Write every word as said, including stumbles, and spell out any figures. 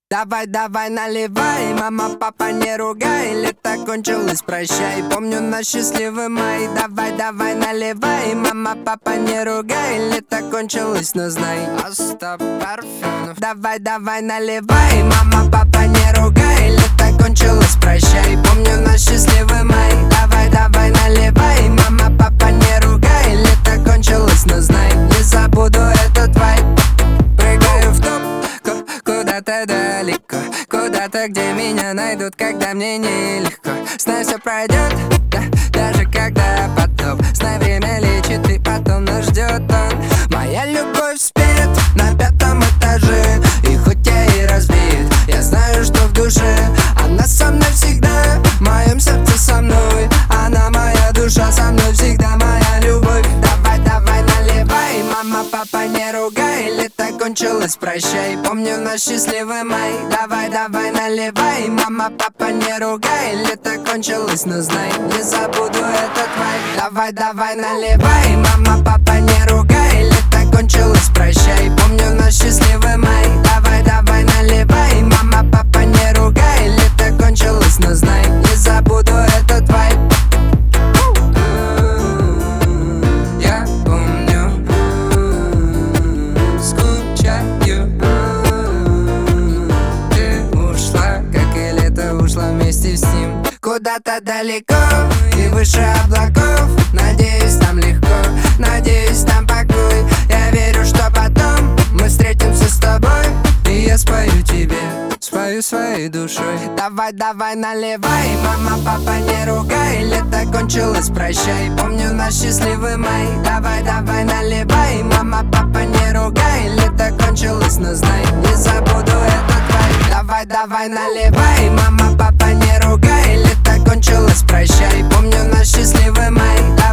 Давай, давай, наливай, мама, папа, не ругай. Лето кончилось, прощай, помню наш счастливый май. Давай, давай, наливай, мама, папа, не ругай. Лето кончилось, но знай, Остап Парфенов. Давай, давай, наливай, мама, папа, не ругай. Лето кончилось, прощай, помню наш счастливый май. Давай, давай, наливай, мама, папа, не ругай. Лето кончилось, но знай, не забуду этот вайб. Прыгаю в топ, куда-то далеко, куда-то, где меня найдут, когда мне нелегко. Знай, все пройдет, да, даже когда потоп. Знай, время лечит, и потом нас ждет он. Моя любовь спит на пятом этаже, и хоть я и разбит, я знаю, что в душе она со мной всегда. В моем сердце со мной, она моя душа, со мной всегда моя любовь. Давай, давай, наливай, мама, папа, не ругай. Лето кончилось, прощай, помню наш счастливый май. Давай, давай, наливай, мама, папа, не ругай. Лето кончилось, но знай, не забуду этот вайб. Давай, давай, наливай, мама, папа, не ругай. Лето кончилось, прощай, помню наш счастливый май. Давай, давай, наливай, мама, папа, не ругай. Лето кончилось, но знай, не забуду этот вайб. Я помню, скучаю. Ты ушла, как и лето ушло вместе с ним. Куда-то далеко и выше облаков. Надеюсь, там легко, надеюсь, там покой. Я верю, что потом мы встретимся с тобой, и я спою тебе, спою своей душой. Давай, давай, наливай, мама, папа, не ругай. Лето кончилось, прощай, помню наш счастливый май. Давай, давай, наливай, мама, папа, не ругай. Лето кончилось, но знай, не забуду этот вайб. Давай, давай, наливай, мама, папа, не ругай. Лето кончилось, прощай, помню наш счастливый май.